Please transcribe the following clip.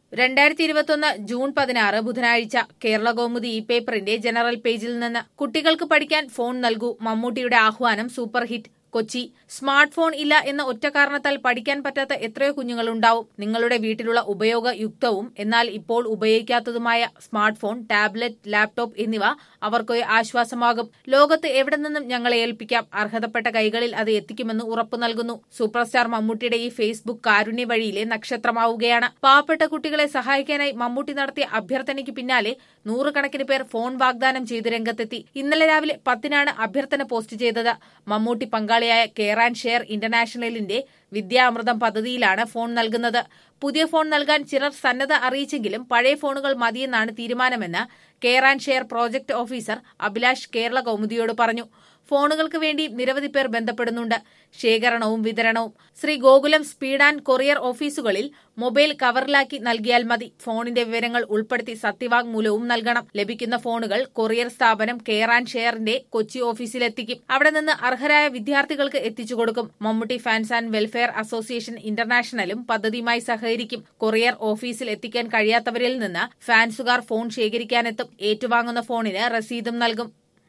2021 June 16 ബുധനാഴ്ച കേരളകൗമുദി ഈ പേപ്പറിന്റെ ജനറൽ പേജിൽ നിന്ന് കുട്ടികൾക്ക് പഠിക്കാൻ ഫോൺ നൽകൂ മമ്മൂട്ടിയുടെ ആഹ്വാനം super hit Kochi. Smart phone ഇല്ല എന്ന ഒറ്റ കാരണത്താൽ പഠിക്കാൻ പറ്റാത്ത എത്രയോ കുഞ്ഞുങ്ങളുണ്ടാവും. നിങ്ങളുടെ വീട്ടിലുള്ള ഉപയോഗയുക്തവും എന്നാൽ ഇപ്പോൾ ഉപയോഗിക്കാത്തതുമായ സ്മാർട്ട് ഫോൺ, ടാബ്ലറ്റ്, ലാപ്ടോപ്പ് എന്നിവ അവർക്കൊരു ആശ്വാസമാകും. ലോകത്ത് എവിടെ നിന്നും ഞങ്ങളെ ഏൽപ്പിക്കാം. അർഹതപ്പെട്ട കൈകളിൽ അത് എത്തിക്കുമെന്ന് ഉറപ്പു നൽകുന്നു. സൂപ്പർ സ്റ്റാർ മമ്മൂട്ടിയുടെ ഈ ഫേസ്ബുക്ക് കാരുണ്യ വഴിയിലെ നക്ഷത്രമാവുകയാണ്. പാവപ്പെട്ട കുട്ടികളെ സഹായിക്കാനായി മമ്മൂട്ടി നടത്തിയ അഭ്യർത്ഥനയ്ക്ക് പിന്നാലെ നൂറുകണക്കിന് പേർ ഫോൺ വാഗ്ദാനം ചെയ്ത് രംഗത്തെത്തി. ഇന്നലെ രാവിലെ 10-നാണ് അഭ്യർത്ഥന പോസ്റ്റ് ചെയ്തത്. മമ്മൂട്ടി പങ്കാളിയായ കെയർ ആൻഡ് ഷെയർ ഇന്റർനാഷണലിന്റെ വിദ്യാമൃതം പദ്ധതിയിലാണ് ഫോൺ നൽകുന്നത്. പുതിയ ഫോൺ നൽകാൻ ചിലർ സന്നദ്ധ അറിയിച്ചെങ്കിലും പഴയ ഫോണുകൾ മതിയെന്നാണ് തീരുമാനമെന്ന് care and share project officer Abhilash Kerala കൗമുദിയോട് പറഞ്ഞു. ഫോണുകൾക്ക് വേണ്ടി നിരവധി പേർ ബന്ധപ്പെടുന്നുണ്ട്. ശേഖരണവും വിതരണവും Shri Gokulam speed and courier ഓഫീസുകളിൽ മൊബൈൽ കവറിലാക്കി നൽകിയാൽ മതി. ഫോണിന്റെ വിവരങ്ങൾ ഉൾപ്പെടുത്തി സത്യവാങ്മൂലവും നൽകണം. ലഭിക്കുന്ന ഫോണുകൾ കൊറിയർ സ്ഥാപനം കെയർ ആൻഡ് ഷെയറിന്റെ കൊച്ചി ഓഫീസിലെത്തിക്കും. അവിടെ നിന്ന് അർഹരായ വിദ്യാർത്ഥികൾക്ക് എത്തിച്ചു കൊടുക്കും. Mammootty fans and welfare association ഇന്റർനാഷണലും പദ്ധതിയുമായി സഹകരിക്കും. കൊറിയർ ഓഫീസിൽ എത്തിക്കാൻ കഴിയാത്തവരിൽ നിന്ന് ഫാൻസുകാർ ഫോൺ ശേഖരിക്കാനെത്തും. ഏറ്റുവാങ്ങുന്ന ഫോണിന് രസീതും നൽകും.